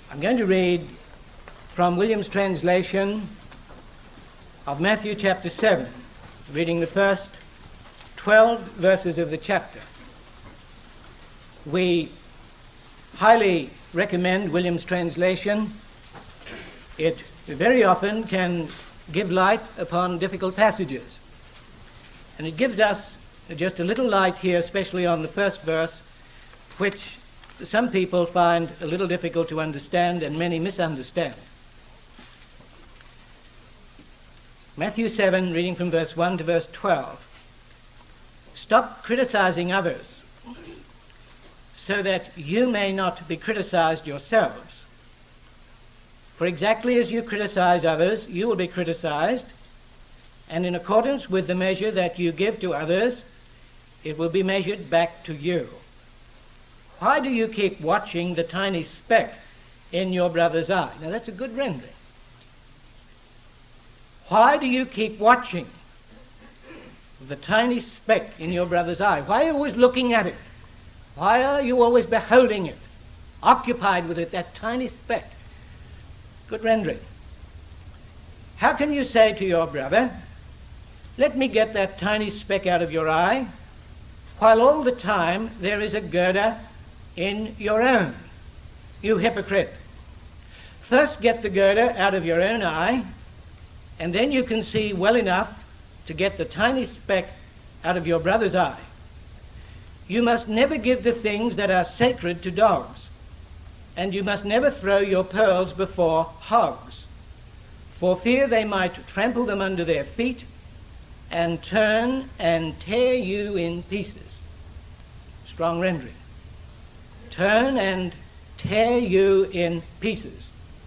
I'm going to read from William's translation of Matthew chapter 7, reading the first 12 verses of the chapter. We highly recommend William's translation. It very often can give light upon difficult passages. And it gives us just a little light here, especially on the first verse, which some people find a little difficult to understand and many misunderstand. Matthew 7, reading from verse 1 to verse 12. Stop criticizing others so that you may not be criticized yourselves. For exactly as you criticize others, you will be criticized, and in accordance with the measure that you give to others, it will be measured back to you. Why do you keep watching the tiny speck in your brother's eye? Now that's a good rendering. Why do you keep watching the tiny speck in your brother's eye? Why are you always looking at it? Why are you always beholding it, occupied with it, that tiny speck? Good rendering. How can you say to your brother, let me get that tiny speck out of your eye, while all the time there is a girder in your own? You hypocrite. First get the girder out of your own eye, and then you can see well enough to get the tiny speck out of your brother's eye. You must never give the things that are sacred to dogs, and you must never throw your pearls before hogs, for fear they might trample them under their feet and turn and tear you in pieces. Strong rendering. Turn and tear you in pieces.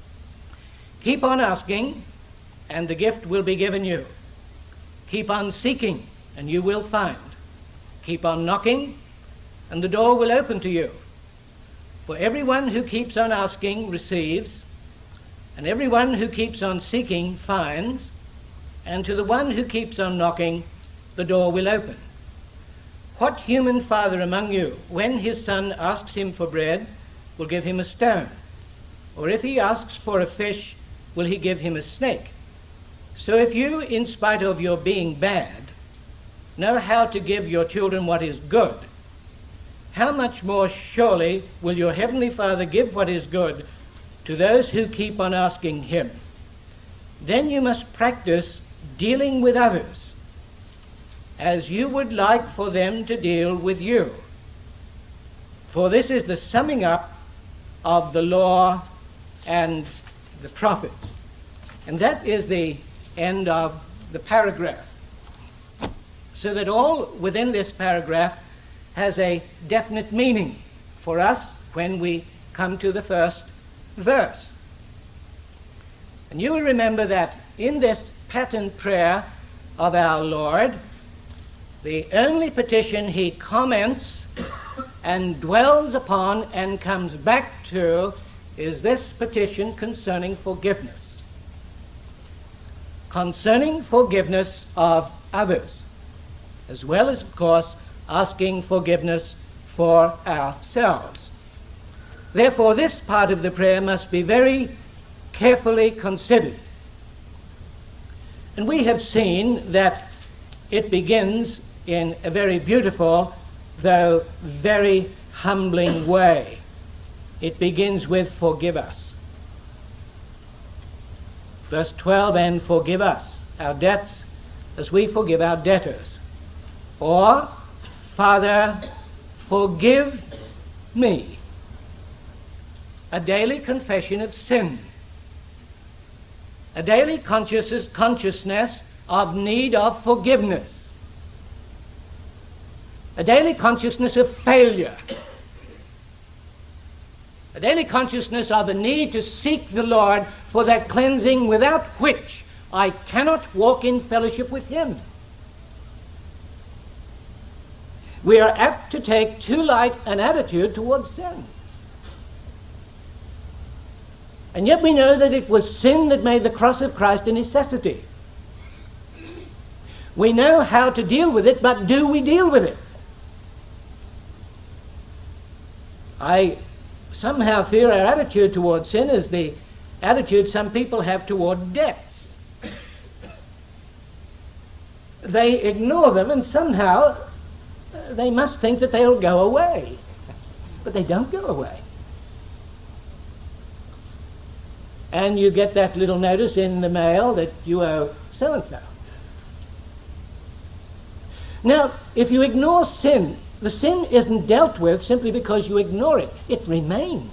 Keep on asking, and the gift will be given you. Keep on seeking, and you will find. Keep on knocking, and the door will open to you. For everyone who keeps on asking receives, and everyone who keeps on seeking finds, and to the one who keeps on knocking, the door will open. What human father among you, when his son asks him for bread, will give him a stone? Or if he asks for a fish, will he give him a snake? So if you, in spite of your being bad, know how to give your children what is good, how much more surely will your heavenly Father give what is good to those who keep on asking him? Then you must practice dealing with others as you would like for them to deal with you. For this is the summing up of the law and the prophets. And that is the end of the paragraph. So that all within this paragraph has a definite meaning for us when we come to the first verse. And you will remember that in this pattern prayer of our Lord, the only petition he comments and dwells upon and comes back to is this petition concerning forgiveness. Concerning forgiveness of others, as well as, of course, asking forgiveness for ourselves. Therefore, this part of the prayer must be very carefully considered. And we have seen that it begins in a very beautiful, though very humbling way. It begins with forgive us. Verse 12, and forgive us our debts as we forgive our debtors. Or, Father, forgive me. A daily confession of sin. A daily consciousness of need of forgiveness. A daily consciousness of failure. A daily consciousness of the need to seek the Lord for that cleansing without which I cannot walk in fellowship with him. We are apt to take too light an attitude towards sin. And yet we know that it was sin that made the cross of Christ a necessity. We know how to deal with it, but do we deal with it? I somehow fear our attitude toward sin is the attitude some people have toward debts. They ignore them, and somehow they must think that they'll go away. But they don't go away. And you get that little notice in the mail that you owe so-and-so. Now, if you ignore sin, the sin isn't dealt with simply because you ignore it. It remains.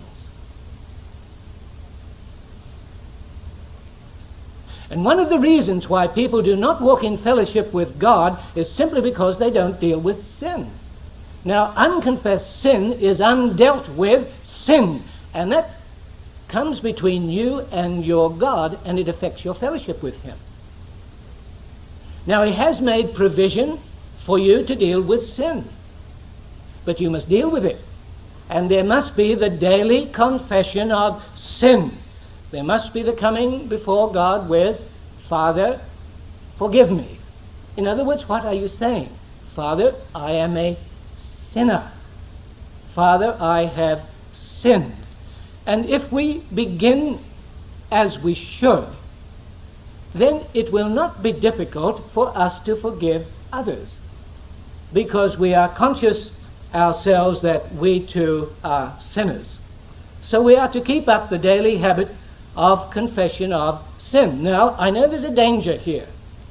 And one of the reasons why people do not walk in fellowship with God is simply because they don't deal with sin. Now, unconfessed sin is undealt with sin, and that comes between you and your God, and it affects your fellowship with Him. Now, He has made provision for you to deal with sin, but you must deal with it. And there must be the daily confession of sin. There must be the coming before God with, Father, forgive me. In other words, what are you saying? Father, I am a sinner. Father, I have sinned. And if we begin as we should, then it will not be difficult for us to forgive others, because we are conscious ourselves that we too are sinners. So we are to keep up the daily habit of confession of sin. Now, I know there's a danger here.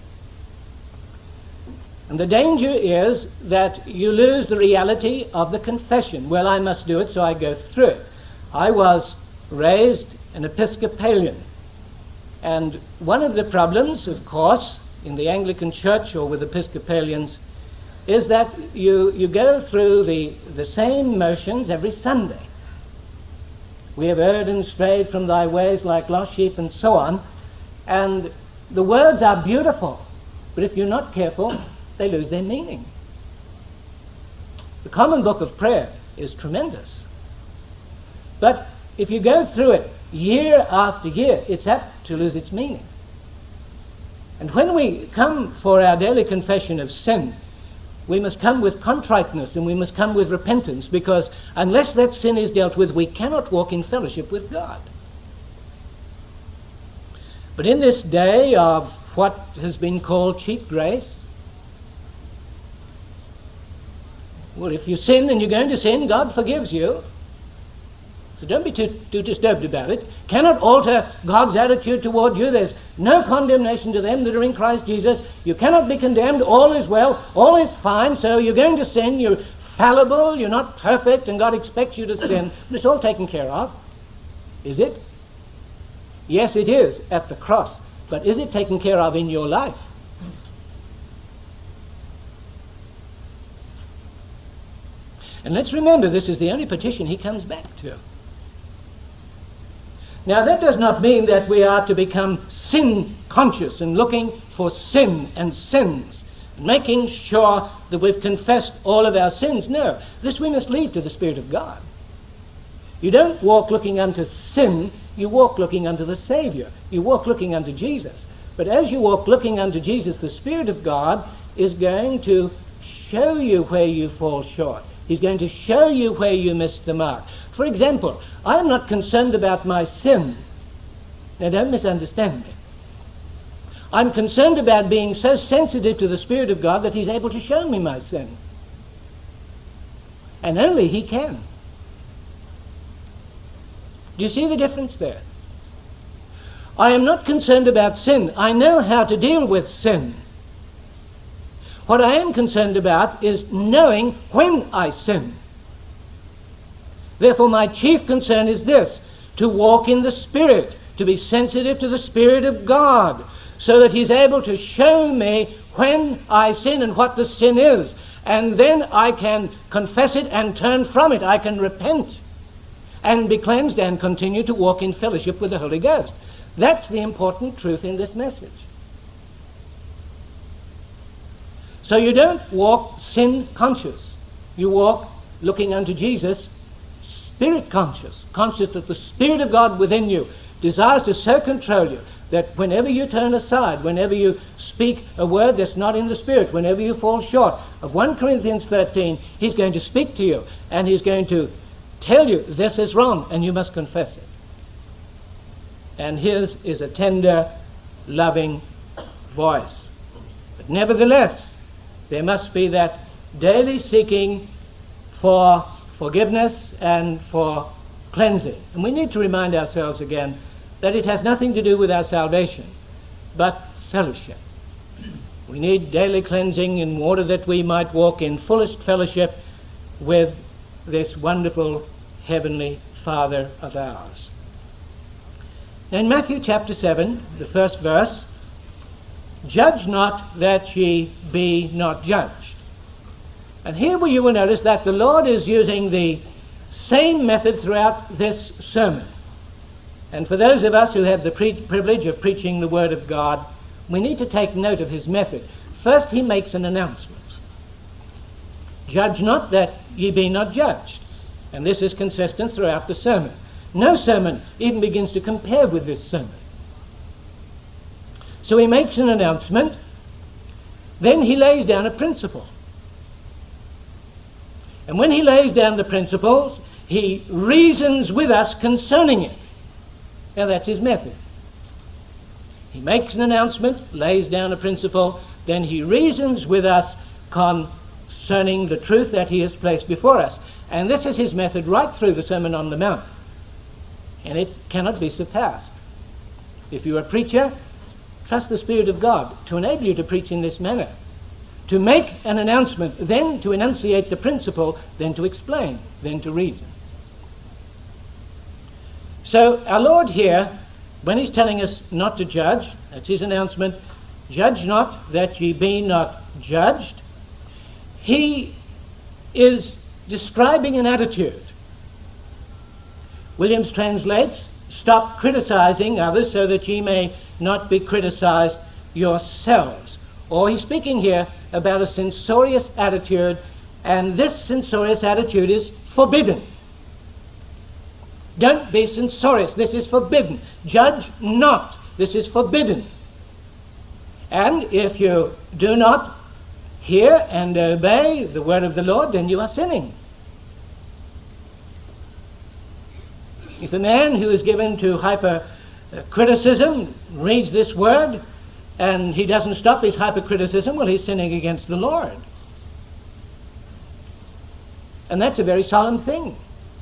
And the danger is that you lose the reality of the confession. Well, I must do it, so I go through it. I was raised an Episcopalian. And one of the problems, of course, in the Anglican Church or with Episcopalians is that you go through the same motions every Sunday. We have erred and strayed from thy ways like lost sheep, and so on. And the words are beautiful, but if you're not careful, they lose their meaning. The Common Book of Prayer is tremendous. But if you go through it year after year, it's apt to lose its meaning. And when we come for our daily confession of sin, we must come with contriteness and we must come with repentance, because unless that sin is dealt with, we cannot walk in fellowship with God. But in this day of what has been called cheap grace, well, if you sin and you're going to sin, God forgives you. So don't be too disturbed about it. Cannot alter God's attitude toward you. There's no condemnation to them that are in Christ Jesus. You cannot be condemned. All is well. All is fine. So you're going to sin. You're fallible. You're not perfect, and God expects you to sin. But it's all taken care of. Is it? Yes, it is at the cross. But is it taken care of in your life? And let's remember, this is the only petition He comes back to. Now, that does not mean that we are to become sin conscious and looking for sin and sins, making sure that we've confessed all of our sins. No, this we must leave to the Spirit of God. You don't walk looking unto sin, you walk looking unto the Savior. You walk looking unto Jesus. But as you walk looking unto Jesus, the Spirit of God is going to show you where you fall short. He's going to show you where you missed the mark. For example, I'm not concerned about my sin. Now, don't misunderstand me. I'm concerned about being so sensitive to the Spirit of God that He's able to show me my sin. And only He can. Do you see the difference there? I am not concerned about sin. I know how to deal with sin. What I am concerned about is knowing when I sin. Therefore, my chief concern is this: to walk in the Spirit, to be sensitive to the Spirit of God, so that He's able to show me when I sin and what the sin is. And then I can confess it and turn from it. I can repent and be cleansed and continue to walk in fellowship with the Holy Ghost. That's the important truth in this message. So you don't walk sin conscious. You walk looking unto Jesus, Spirit conscious, conscious that the Spirit of God within you desires to so control you that whenever you turn aside, whenever you speak a word that's not in the Spirit, whenever you fall short of 1 Corinthians 13, He's going to speak to you, and He's going to tell you this is wrong and you must confess it. And his is a tender, loving voice. But nevertheless, there must be that daily seeking for forgiveness and for cleansing. And we need to remind ourselves again that it has nothing to do with our salvation, but fellowship. We need daily cleansing in order that we might walk in fullest fellowship with this wonderful heavenly Father of ours. In Matthew chapter 7, the first verse, "Judge not that ye be not judged." And here you will notice that the Lord is using the same method throughout this sermon. And for those of us who have the privilege of preaching the Word of God, we need to take note of his method. First, he makes an announcement. "Judge not that ye be not judged." And this is consistent throughout the sermon. No sermon even begins to compare with this sermon. So he makes an announcement, then he lays down a principle. And when he lays down the principles, he reasons with us concerning it. Now that's his method. He makes an announcement, lays down a principle, then he reasons with us concerning the truth that he has placed before us. And this is his method right through the Sermon on the Mount. And it cannot be surpassed. If you're a preacher, trust the Spirit of God to enable you to preach in this manner. To make an announcement, then to enunciate the principle, then to explain, then to reason. So our Lord here, when he's telling us not to judge, that's his announcement, "Judge not that ye be not judged," he is describing an attitude. Williams translates, "Stop criticizing others so that ye may not be criticized yourselves." Or he's speaking here about a censorious attitude, and this censorious attitude is forbidden. Don't be censorious. This is forbidden. Judge not. This is forbidden. And if you do not hear and obey the word of the Lord, then you are sinning. If a man who is given to hypercriticism reads this word and he doesn't stop his hypercriticism, well, he's sinning against the Lord. And that's a very solemn thing.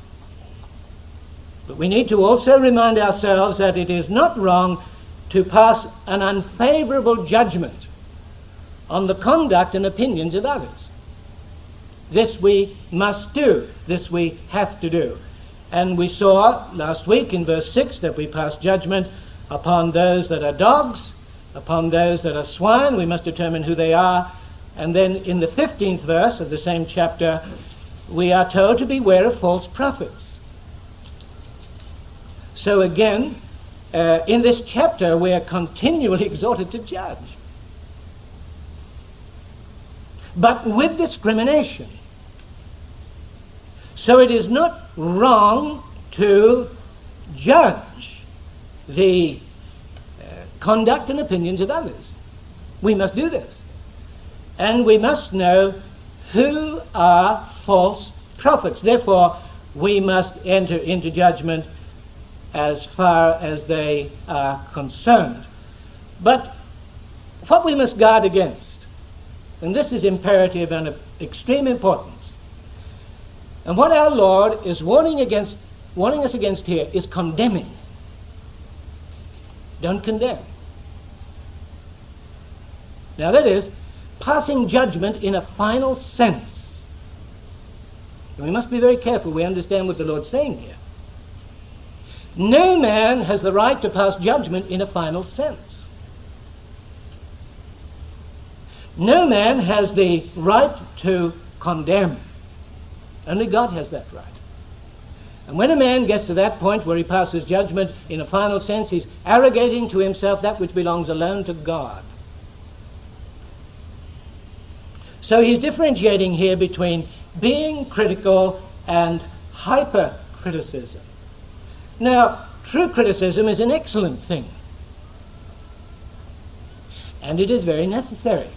But we need to also remind ourselves that it is not wrong to pass an unfavorable judgment on the conduct and opinions of others. This we must do. This we have to do. And we saw last week in verse 6 that we pass judgment upon those that are dogs, upon those that are swine. We must determine who they are. And then in the 15th verse of the same chapter, we are told to beware of false prophets. So again, in this chapter, we are continually exhorted to judge. But with discrimination. So it is not wrong to judge the conduct and opinions of others. We must do this. And we must know who are false prophets. Therefore, we must enter into judgment as far as they are concerned. But what we must guard against, and this is imperative and of extreme importance, and what our Lord is warning us against here is condemning. Don't condemn. Now that is passing judgment in a final sense. And we must be very careful we understand what the Lord's saying here. No man has the right to pass judgment in a final sense. No man has the right to condemn. Only God has that right. And when a man gets to that point where he passes judgment in a final sense, he's arrogating to himself that which belongs alone to God. So he's differentiating here between being critical and hypercriticism. Now, true criticism is an excellent thing. And it is very necessary.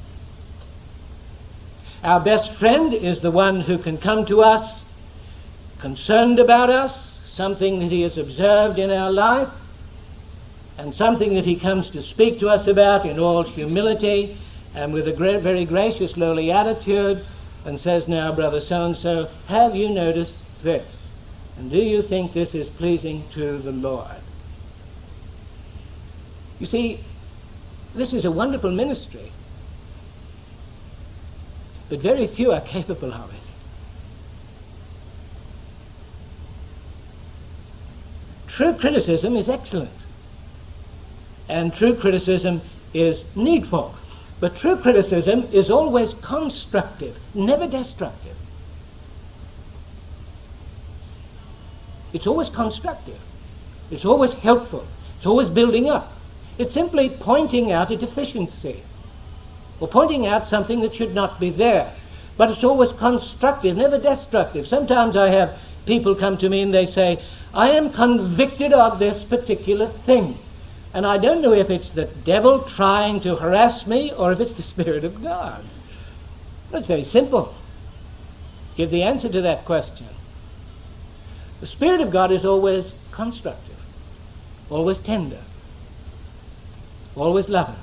Our best friend is the one who can come to us concerned about us, something that he has observed in our life, and something that he comes to speak to us about in all humility and with a very gracious, lowly attitude, and says, now, brother so-and-so, have you noticed this? And do you think this is pleasing to the Lord? You see, this is a wonderful ministry, but very few are capable of it. True criticism is excellent, and true criticism is needful, but true criticism is always constructive, never destructive. It's always constructive. It's always helpful. It's always building up. It's simply pointing out a deficiency or pointing out something that should not be there. But it's always constructive, never destructive. Sometimes I have people come to me and they say, I am convicted of this particular thing. And I don't know if it's the devil trying to harass me or if it's the Spirit of God. It's very simple. Give the answer to that question. The Spirit of God is always constructive, always tender, always loving.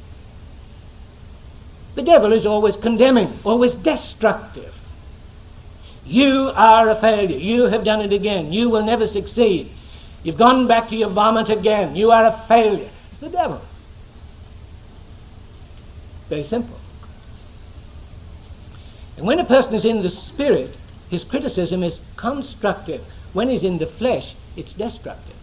The devil is always condemning, always destructive. You are a failure. You have done it again. You will never succeed. You've gone back to your vomit again. You are a failure. It's the devil. Very simple. And when a person is in the Spirit, his criticism is constructive. When he's in the flesh, it's destructive.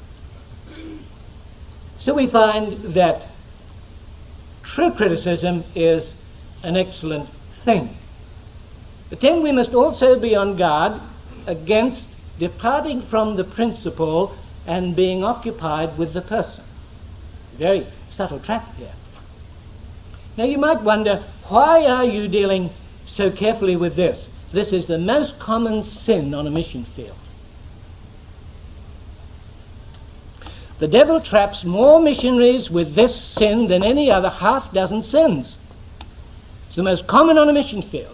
So we find that true criticism is an excellent thing. But then we must also be on guard against departing from the principle and being occupied with the person. Very subtle trap here. Now you might wonder, why are you dealing so carefully with this? This is the most common sin on a mission field. The devil traps more missionaries with this sin than any other half-dozen sins. It's the most common on a mission field.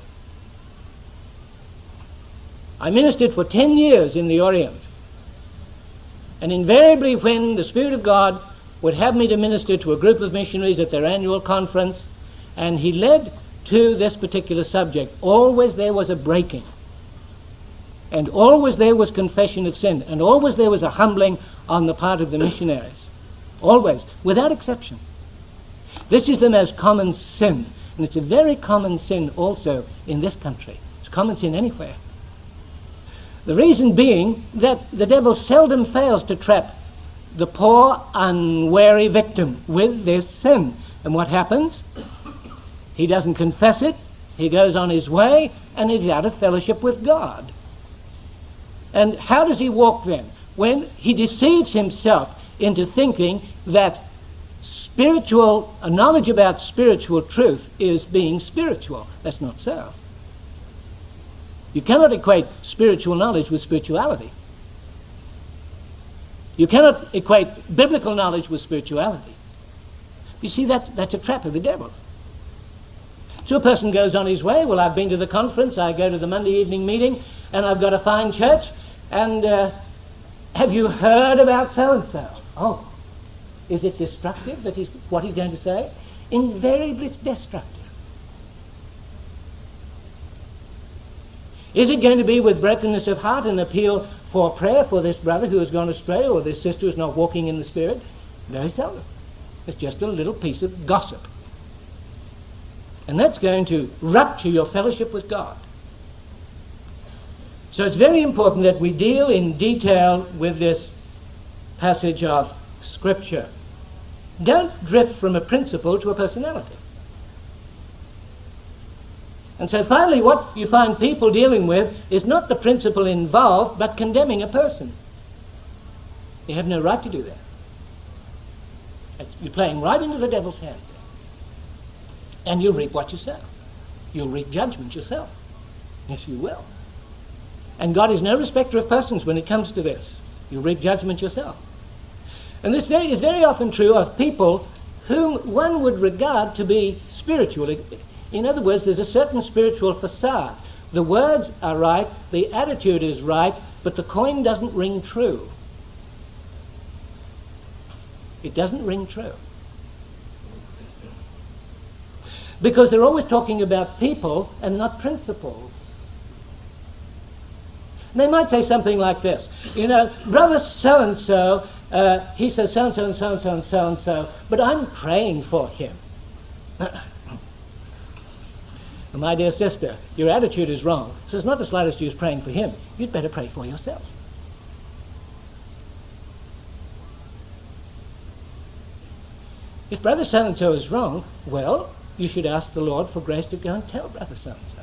I ministered for 10 years in the Orient. And invariably when the Spirit of God would have me to minister to a group of missionaries at their annual conference, and he led to this particular subject, always there was a breaking. And always there was confession of sin. And always there was a humbling on the part of the missionaries. Always, without exception. This is the most common sin. And it's a very common sin also in this country. It's a common sin anywhere. The reason being that the devil seldom fails to trap the poor, unwary victim with this sin. And what happens? He doesn't confess it. He goes on his way and he's out of fellowship with God. And how does he walk then? When he deceives himself into thinking that a knowledge about spiritual truth is being spiritual. That's not so. You cannot equate spiritual knowledge with spirituality. You cannot equate biblical knowledge with spirituality. You see, that's a trap of the devil. So a person goes on his way. Well, I've been to the conference, I go to the Monday evening meeting, and I've got a fine church, and have you heard about so-and-so? Oh, is it destructive that what he's going to say? Invariably it's destructive. Is it going to be with brokenness of heart an appeal for prayer for this brother who has gone astray or this sister who is not walking in the Spirit? Very seldom. It's just a little piece of gossip. And that's going to rupture your fellowship with God. So it's very important that we deal in detail with this passage of Scripture. Don't drift from a principle to a personality. And so finally what you find people dealing with is not the principle involved, but condemning a person. You have no right to do that. You're playing right into the devil's hand. And you'll reap what you sow. You'll reap judgment yourself. Yes, you will. And God is no respecter of persons when it comes to this. You'll reap judgment yourself. And this is very often true of people whom one would regard to be spiritual. In other words, there's a certain spiritual facade The words are right, the attitude is right, but the coin doesn't ring true. It doesn't ring true. Because they're always talking about people and not principles. They might say something like this, brother so-and-so, he says so-and-so and so-and-so and so-and-so, but I'm praying for him. My dear sister, your attitude is wrong. So it's not the slightest use praying for him. You'd better pray for yourself. If brother so-and-so is wrong, well, you should ask the Lord for grace to go and tell brother so-and-so.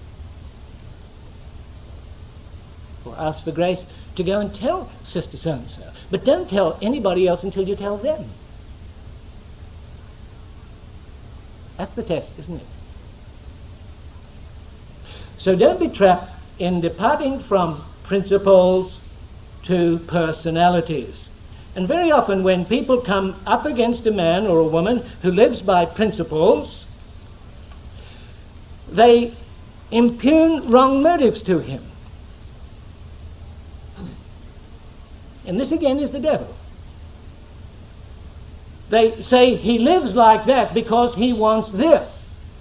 Or ask for grace to go and tell sister so-and-so. But don't tell anybody else until you tell them. That's the test, isn't it? So don't be trapped in departing from principles to personalities. And very often when people come up against a man or a woman who lives by principles, they impugn wrong motives to him. And this again is the devil. They say he lives like that because he wants this.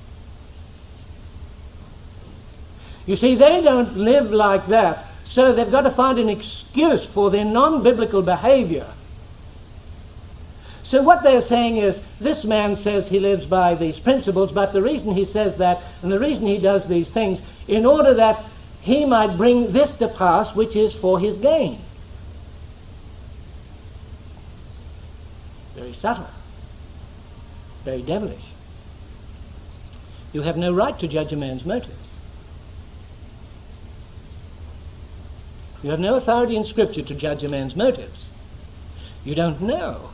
You see, they don't live like that, so they've got to find an excuse for their non-biblical behavior. So what they're saying is, this man says he lives by these principles, but the reason he says that and the reason he does these things, in order that he might bring this to pass, which is for his gain. Very subtle. Very devilish. You have no right to judge a man's motives. You have no authority in Scripture to judge a man's motives. You don't know.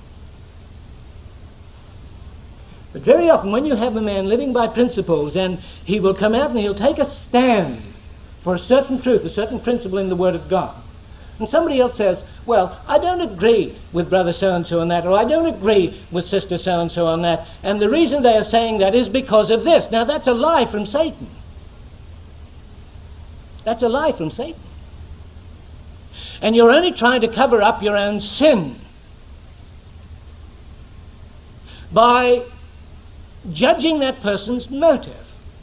But very often when you have a man living by principles, and he will come out and he'll take a stand for a certain truth, a certain principle in the Word of God, and somebody else says, well, I don't agree with brother so-and-so on that, or I don't agree with sister so-and-so on that, and the reason they are saying that is because of this. Now that's a lie from Satan. That's a lie from Satan. And you're only trying to cover up your own sin by judging that person's motive.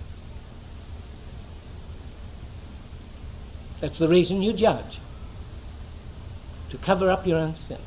That's the reason you judge. To cover up your own sin.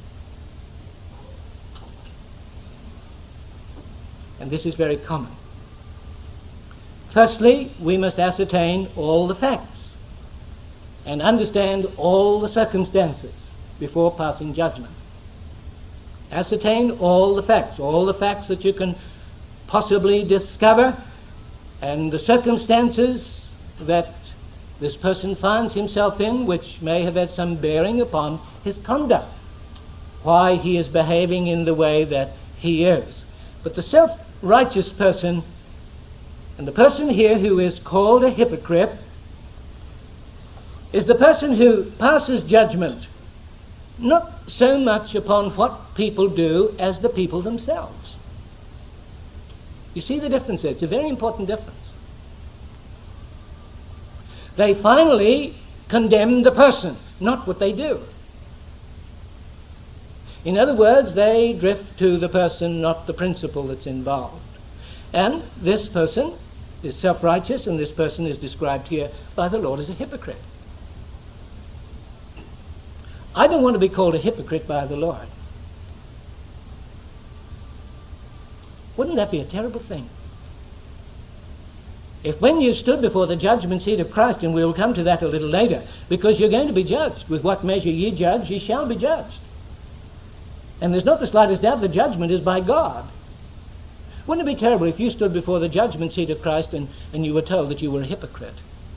And this is very common. Firstly, we must ascertain all the facts and understand all the circumstances before passing judgment. Ascertain all the facts that you can possibly discover, and the circumstances that this person finds himself in, which may have had some bearing upon his conduct, why he is behaving in the way that he is. But the self-righteous person, and the person here who is called a hypocrite, is the person who passes judgment not so much upon what people do as the people themselves. You see the difference there? It's a very important difference. They finally condemn the person, not what they do. In other words, they drift to the person, not the principle that's involved. And this person is self-righteous, and this person is described here by the Lord as a hypocrite. I don't want to be called a hypocrite by the Lord. Wouldn't that be a terrible thing? If when you stood before the judgment seat of Christ, and we'll come to that a little later, because you're going to be judged. With what measure ye judge, ye shall be judged. And there's not the slightest doubt the judgment is by God. Wouldn't it be terrible if you stood before the judgment seat of Christ and you were told that you were a hypocrite?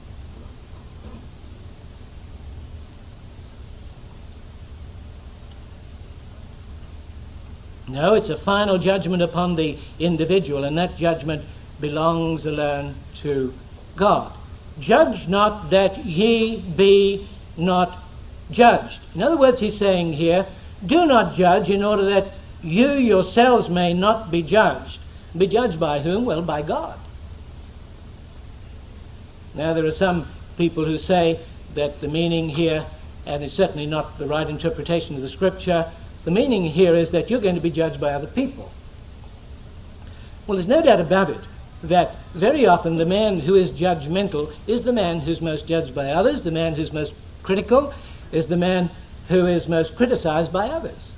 No, it's a final judgment upon the individual, and that judgment belongs alone to God. Judge not that ye be not judged. In other words, he's saying here, do not judge in order that you yourselves may not be judged. Be judged by whom? Well, by God. Now, there are some people who say that the meaning here, and it's certainly not the right interpretation of the scripture, the meaning here is that you're going to be judged by other people. Well, there's no doubt about it that very often the man who is judgmental is the man who's most judged by others, the man who's most critical is the man who is most criticized by others.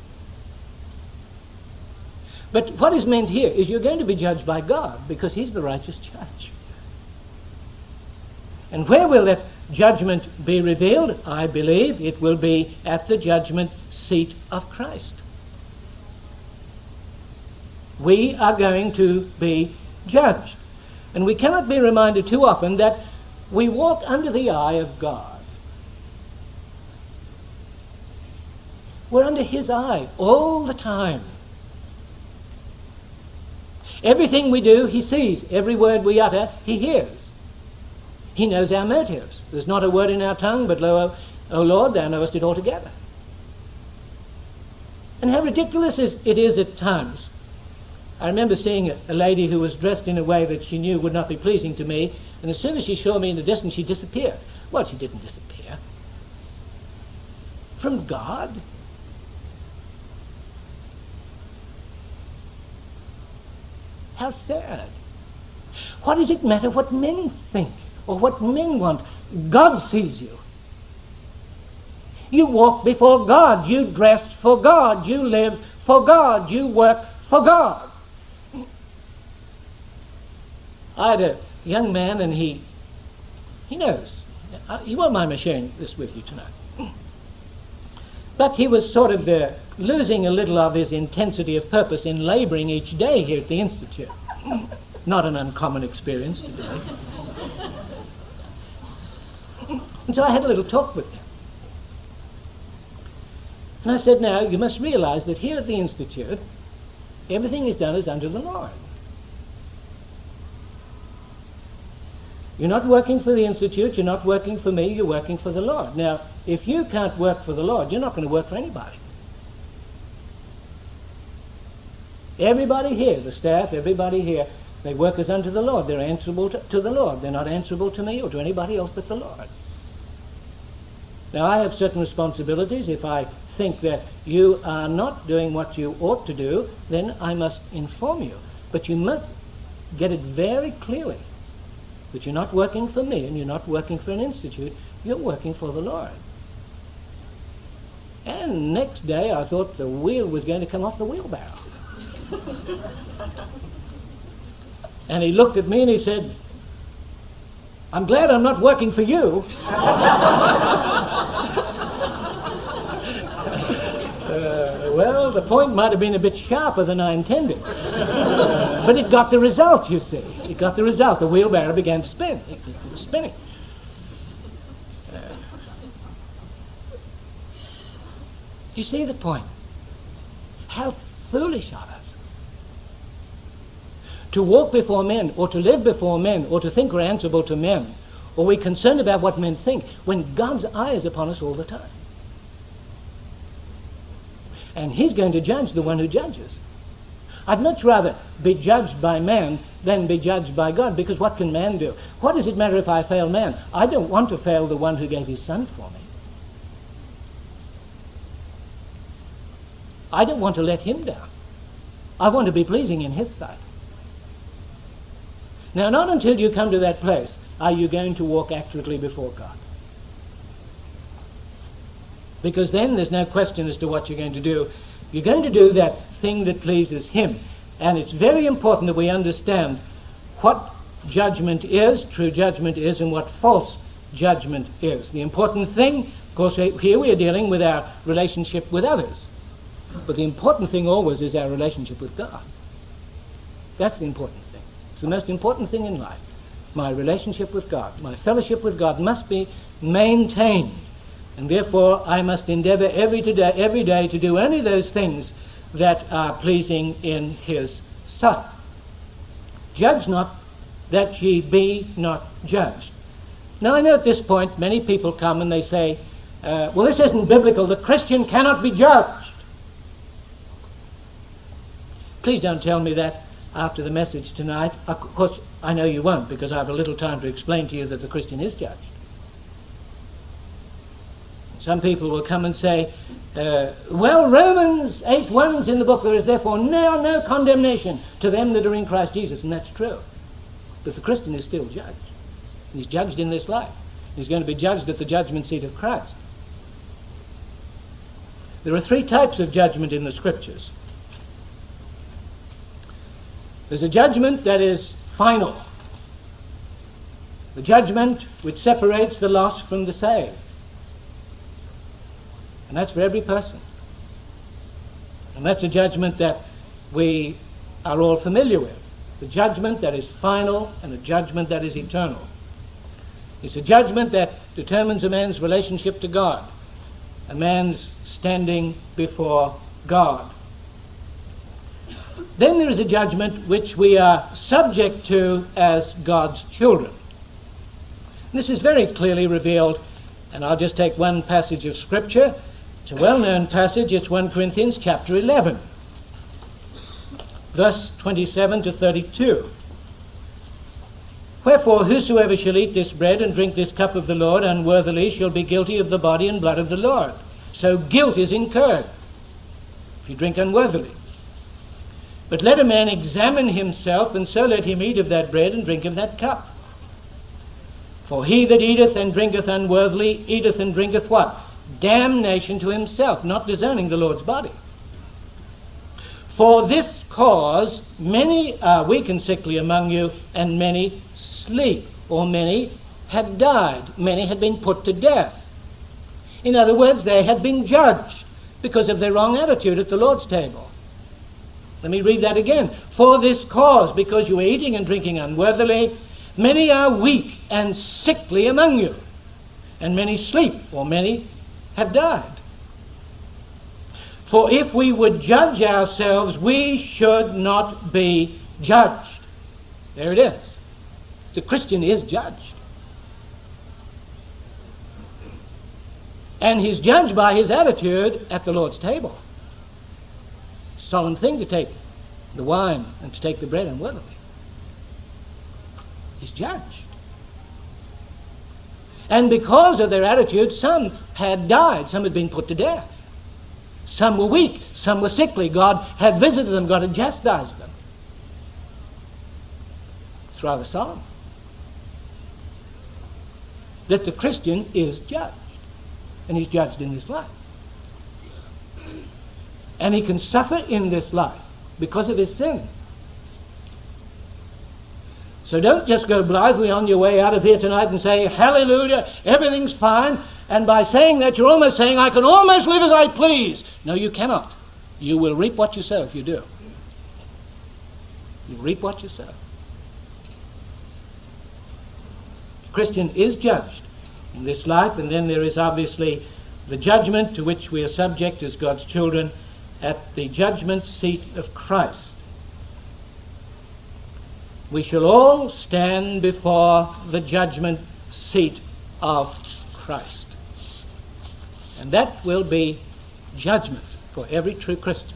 But what is meant here is you're going to be judged by God because he's the righteous judge. And where will that judgment be revealed? I believe it will be at the judgment seat of Christ. We are going to be judged. And we cannot be reminded too often that we walk under the eye of God. We're under his eye all the time. Everything we do, he sees. Every word we utter, he hears. He knows our motives. There's not a word in our tongue, but lo, O Lord, thou knowest it altogether. And how ridiculous it is at times. I remember seeing a lady who was dressed in a way that she knew would not be pleasing to me, and as soon as she saw me in the distance, she disappeared. Well, she didn't disappear. From God? How sad. What does it matter what men think or what men want? God sees you. You walk before God. You dress for God. You live for God. You work for God. I had a young man, and he knows. You won't mind me sharing this with you tonight. But he was sort of losing a little of his intensity of purpose in laboring each day here at the Institute. Not an uncommon experience today. And so I had a little talk with him. And I said, now, you must realize that here at the Institute, everything is done as under the Lord. You're not working for the Institute, you're not working for me, you're working for the Lord. Now, if you can't work for the Lord, you're not going to work for anybody. Everybody here, the staff, everybody here, they work as unto the Lord. They're answerable to the Lord. They're not answerable to me or to anybody else but the Lord. Now, I have certain responsibilities. If I think that you are not doing what you ought to do, then I must inform you. But you must get it very clearly that you're not working for me and you're not working for an institute. You're working for the Lord. And next day I thought the wheel was going to come off the wheelbarrow. And he looked at me and he said, I'm glad I'm not working for you. Well, the point might have been a bit sharper than I intended. But it got the result, you see. It got the result. The wheelbarrow began to spin. It was spinning. You see the point? How foolish of us to walk before men, or to live before men, or to think we're answerable to men, or we're concerned about what men think, when God's eye is upon us all the time. And he's going to judge the one who judges. I'd much rather be judged by man than be judged by God, because what can man do? What does it matter if I fail man? I don't want to fail the one who gave his son for me. I don't want to let him down. I want to be pleasing in his sight. Now, not until you come to that place are you going to walk accurately before God. Because then there's no question as to what you're going to do. You're going to do that thing that pleases him. And it's very important that we understand what judgment is, true judgment is, and what false judgment is. The important thing, of course, here we are dealing with our relationship with others. But the important thing always is our relationship with God. That's the important thing. It's the most important thing in life. My relationship with God, my fellowship with God must be maintained. And therefore, I must endeavor every day to do only those things that are pleasing in his sight. Judge not, that ye be not judged. Now, I know at this point many people come and they say, well, this isn't biblical. The Christian cannot be judged. Please don't tell me that. after the message tonight. Of course, I know you won't, because I have a little time to explain to you that the Christian is judged. Some people will come and say, well, Romans 8:1 is in the book, there is therefore now no condemnation to them that are in Christ Jesus, and that's true. But the Christian is still judged. He's judged in this life. He's going to be judged at the judgment seat of Christ. There are three types of judgment in the Scriptures. There's a judgment that is final. The judgment which separates the lost from the saved. And that's for every person. And that's a judgment that we are all familiar with. The judgment that is final and a judgment that is eternal. It's a judgment that determines a man's relationship to God, a man's standing before God. Then there is a judgment which we are subject to as God's children. This is very clearly revealed, and I'll just take one passage of Scripture. It's a well-known passage. It's 1 Corinthians chapter 11, verse 27 to 32. Wherefore, whosoever shall eat this bread and drink this cup of the Lord unworthily shall be guilty of the body and blood of the Lord. So guilt is incurred if you drink unworthily. But let a man examine himself, and so let him eat of that bread and drink of that cup. For he that eateth and drinketh unworthily eateth and drinketh what? Damnation to himself, not discerning the Lord's body. For this cause many are weak and sickly among you, and many sleep, or many had died, many had been put to death. In other words, they had been judged because of their wrong attitude at the Lord's table. Let me read that again. For this cause, because you are eating and drinking unworthily, many are weak and sickly among you, and many sleep, or many have died. For if we would judge ourselves, we should not be judged. There it is. The Christian is judged. And he's judged by his attitude at the Lord's table. Solemn thing to take the wine and to take the bread unworthily. He's judged. And because of their attitude, some had died, some had been put to death. Some were weak, some were sickly. God had visited them, God had chastised them. It's rather solemn. That the Christian is judged. And he's judged in this life. And he can suffer in this life because of his sin. So don't just go blithely on your way out of here tonight and say, hallelujah, everything's fine. And by saying that, you're almost saying, I can almost live as I please. No, you cannot. You will reap what you sow if you do. You reap what you sow. The Christian is judged in this life, and then there is obviously the judgment to which we are subject as God's children at the judgment seat of Christ. We shall all stand before the judgment seat of Christ. And that will be judgment for every true Christian.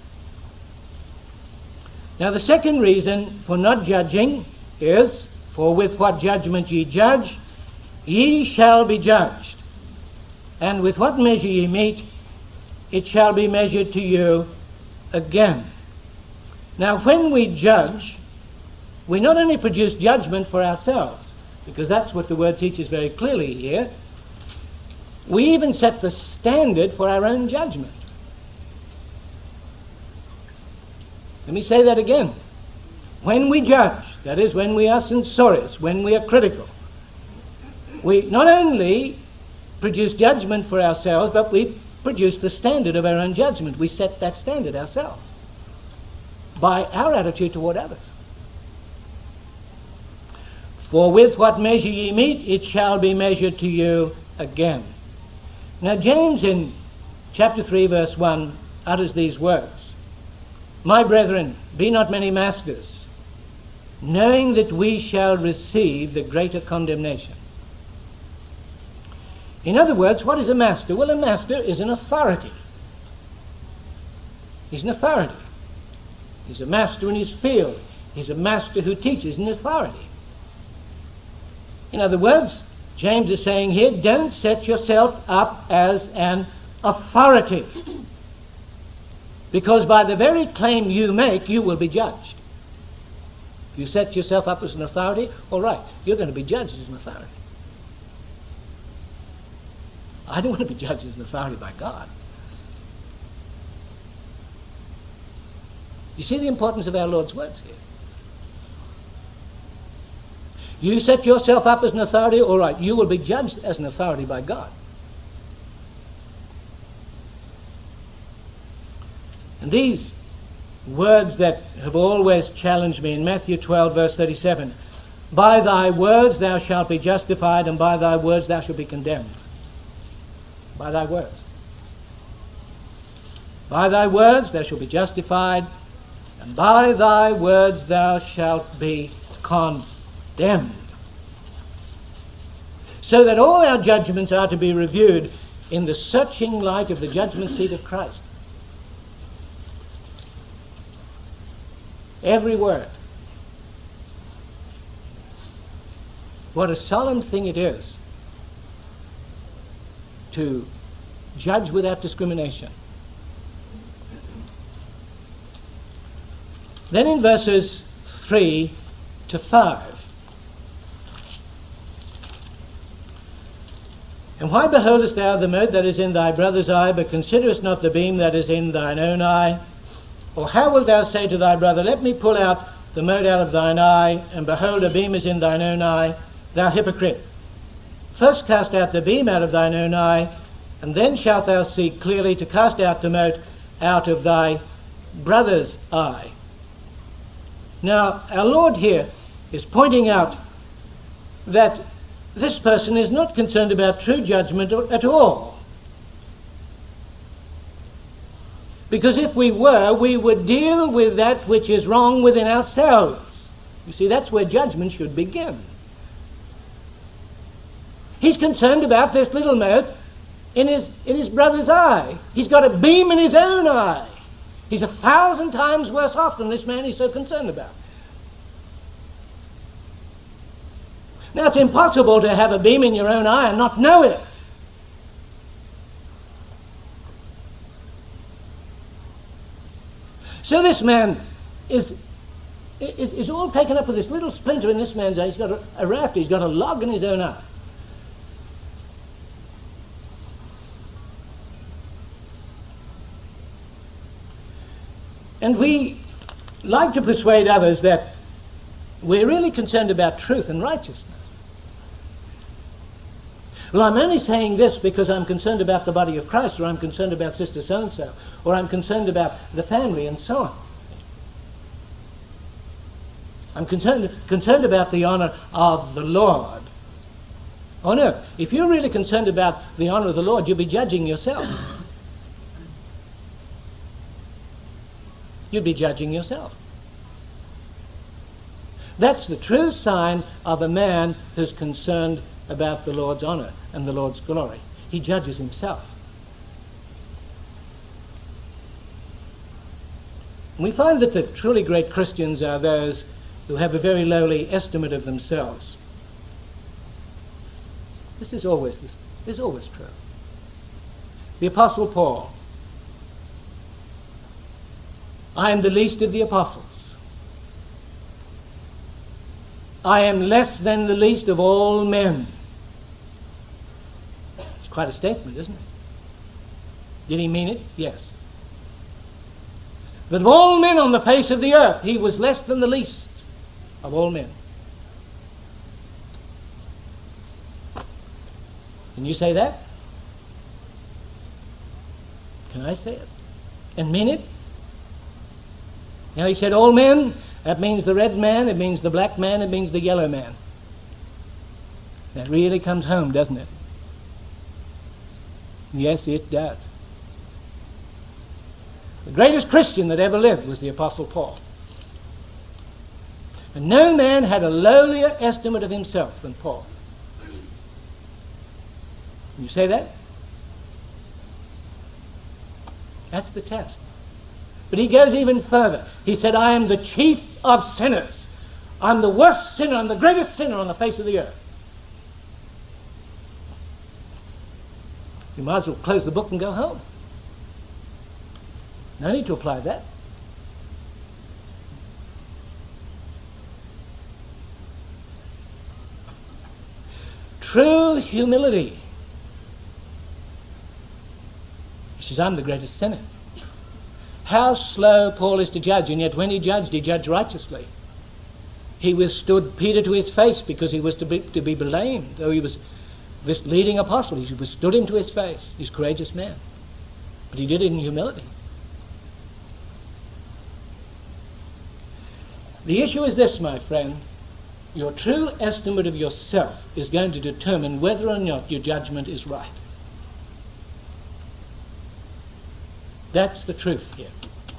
Now the second reason for not judging is, for with what judgment ye judge, ye shall be judged. And with what measure ye mete, it shall be measured to you again. Now when we judge, we not only produce judgment for ourselves, because that's what the word teaches very clearly here, we even set the standard for our own judgment. Let me say that again. When we judge, that is, when we are censorious, when we are critical, we not only produce judgment for ourselves, but we produce the standard of our own judgment. We set that standard ourselves by our attitude toward others. For with what measure ye mete, it shall be measured to you again. Now James in chapter 3 verse 1 utters these words. My brethren, be not many masters, knowing that we shall receive the greater condemnation. In other words, what is a master? Well, a master is an authority. He's an authority. He's a master in his field. He's a master who teaches in authority. In other words, James is saying here, don't set yourself up as an authority, because by the very claim you make, you will be judged. If you set yourself up as an authority, all right, you're going to be judged as an authority. I don't want to be judged as an authority by God. You see the importance of our Lord's words here. You set yourself up as an authority, all right, you will be judged as an authority by God. And these words that have always challenged me in Matthew 12, verse 37, by thy words thou shalt be justified, and by thy words thou shalt be condemned. By thy words. By thy words thou shalt be justified, and by thy words thou shalt be condemned. So that all our judgments are to be reviewed in the searching light of the judgment seat of Christ. Every word. What a solemn thing it is to judge without discrimination. Then in verses 3 to 5, and why beholdest thou the mote that is in thy brother's eye, but considerest not the beam that is in thine own eye? Or how wilt thou say to thy brother, let me pull out the mote out of thine eye, and behold, a beam is in thine own eye? Thou hypocrite, first cast out the beam out of thine own eye, and then shalt thou see clearly to cast out the mote out of thy brother's eye. Now, our Lord here is pointing out that this person is not concerned about true judgment at all. Because if we were, we would deal with that which is wrong within ourselves. You see, that's where judgment should begin. He's concerned about this little mote in his brother's eye. He's got a beam in his own eye. He's 1,000 times worse off than this man he's so concerned about. Now, it's impossible to have a beam in your own eye and not know it. So this man is all taken up with this little splinter in this man's eye. He's got a rafter, he's got a log in his own eye. And we like to persuade others that we're really concerned about truth and righteousness. Well, I'm only saying this because I'm concerned about the body of Christ, or I'm concerned about Sister so-and-so, or I'm concerned about the family, and so on. I'm concerned about the honor of the Lord. Oh no, if you're really concerned about the honor of the Lord, you'll be judging yourself. You'd be judging yourself. That's the true sign of a man who's concerned about the Lord's honor and the Lord's glory. He judges himself. We find that the truly great Christians are those who have a very lowly estimate of themselves. This is always true. The Apostle Paul, I am the least of the apostles. I am less than the least of all men. It's quite a statement, isn't it? Did he mean it? Yes. But of all men on the face of the earth, he was less than the least of all men. Can you say that? Can I say it? And mean it? Now he said all men, that means the red man, it means the black man, it means the yellow man. That really comes home, doesn't it? Yes, it does. The greatest Christian that ever lived was the Apostle Paul. And no man had a lowlier estimate of himself than Paul. Can you say that? That's the test. But he goes even further. He said, I am the chief of sinners. I'm the worst sinner, I'm the greatest sinner on the face of the earth. You might as well close the book and go home. No need to apply that. True humility. He says, I'm the greatest sinner. How slow Paul is to judge, and yet when he judged righteously. He withstood Peter to his face because he was to be blamed, though he was this leading apostle. He withstood him to his face. He's a courageous man. But he did it in humility. The issue is this, my friend. Your true estimate of yourself is going to determine whether or not your judgment is right. That's the truth here.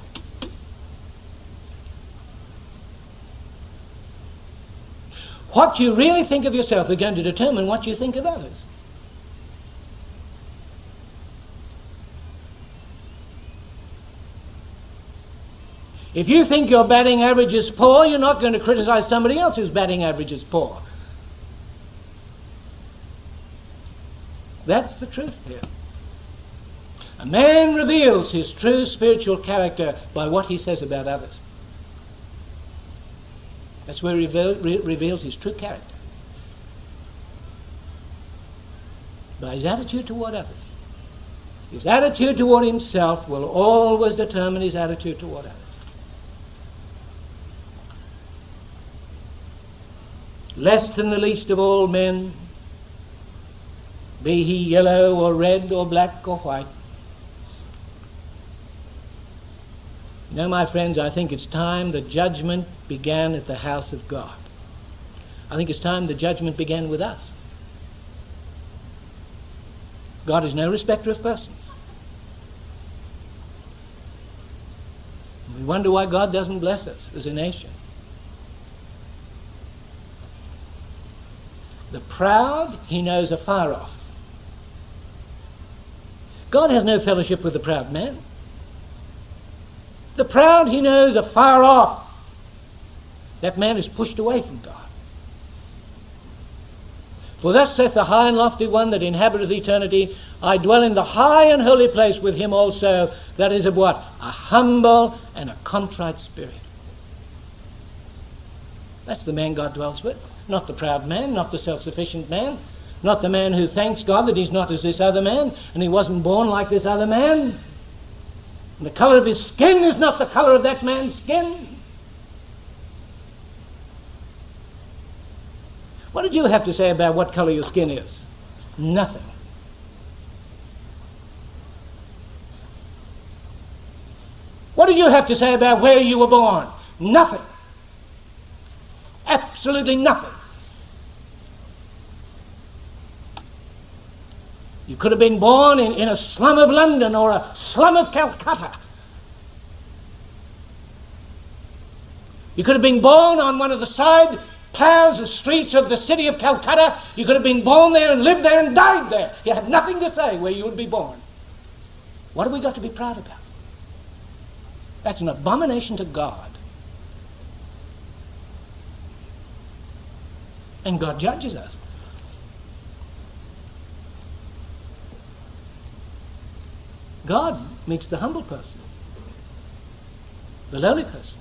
What you really think of yourself is going to determine what you think of others. If you think your batting average is poor, you're not going to criticize somebody else whose batting average is poor. That's the truth here. A man reveals his true spiritual character by what he says about others. That's where he reveals his true character. By his attitude toward others. His attitude toward himself will always determine his attitude toward others. Less than the least of all men, be he yellow or red or black or white. You know, my friends, I think it's time the judgment began at the house of God. I think it's time the judgment began with us. God is no respecter of persons. We wonder why God doesn't bless us as a nation. The proud, he knows afar off. God has no fellowship with the proud man. The proud, he knows afar off. That man is pushed away from God. For thus saith the high and lofty one that inhabiteth eternity, I dwell in the high and holy place with him also, that is of what? A humble and a contrite spirit. That's the man God dwells with. Not the proud man, not the self-sufficient man, not the man who thanks God that he's not as this other man, and he wasn't born like this other man. And the color of his skin is not the color of that man's skin. What did you have to say about what color your skin is? Nothing. What did you have to say about where you were born? Nothing. Absolutely nothing. You could have been born in a slum of London or a slum of Calcutta. You could have been born on one of the side paths, the streets of the city of Calcutta. You could have been born there and lived there and died there. You had nothing to say where you would be born. What have we got to be proud about? That's an abomination to God. And God judges us. God meets the humble person, the lowly person.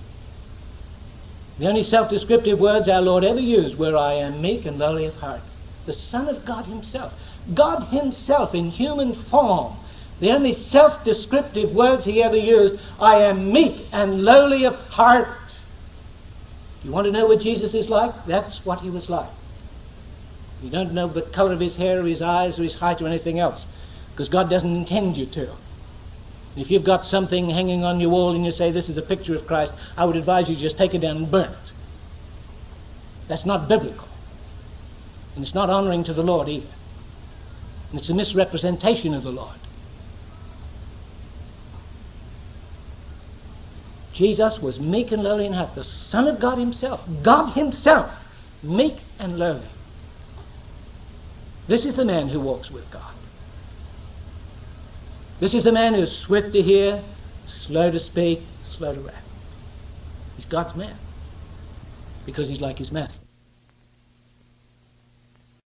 The only self-descriptive words our Lord ever used were, I am meek and lowly of heart. The Son of God himself. God himself in human form. The only self-descriptive words he ever used, I am meek and lowly of heart. You want to know what Jesus is like? That's what he was like. You don't know the color of his hair or his eyes or his height or anything else, because God doesn't intend you to. If you've got something hanging on your wall and you say this is a picture of Christ, I would advise you to just take it down and burn it. That's not biblical. And it's not honoring to the Lord either. And it's a misrepresentation of the Lord. Jesus was meek and lowly in heart, the Son of God himself, meek and lowly. This is the man who walks with God. This is the man who's swift to hear, slow to speak, slow to wrath. He's God's man because he's like his master.